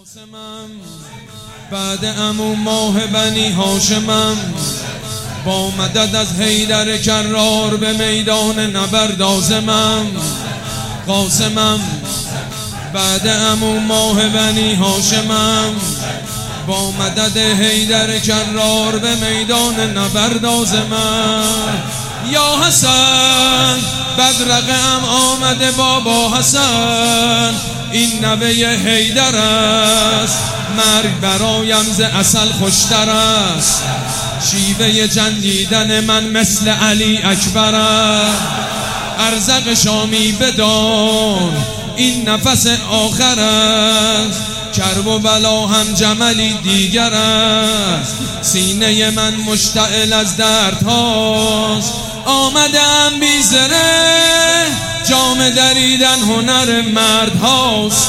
قاسمم بعد عمو ماه بنی هاشمم، با مدد از حیدر کرار به میدان نبرد آزمم. قاسمم بعد عمو ماه بنی هاشمم، با مدد حیدر کرار به میدان نبرد آزمم. یا حسن بدرقم آمده بابا حسن، این نوه حیدر است، مرگ برایم ز عسل خوشتر است. شیوه جنگیدن من مثل علی اکبر است، ارزق شامی بدان این نفس آخر است. کرب و بلا هم جملی دیگر است، سینه من مشتعل از درد هاست. آمدم بی زره جام دریدن هنر مرد هاست.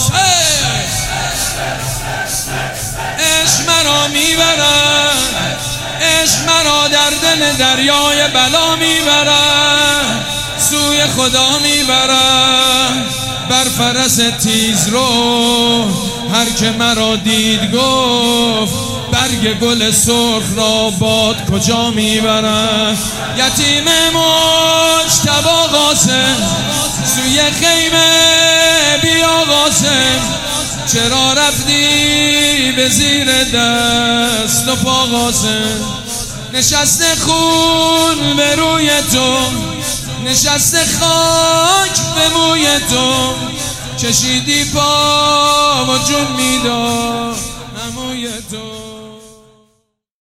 عشق مرا میبرد، عشق مرا در دل دریای بلا میبرد، سوی خدا میبرد بر فرس تیز رو. هر که مرا دید گفت برگ گل سرخ را باد کجا میبرد. یتیم مجتبی قاسم سوی خیمه بیا قاسم، چرا رفتی به زیر دست و پا قاسم. نشسته خون به روی تو، نشسته خاک به موی تو، چشیدی پا و جون میداد عموی تو.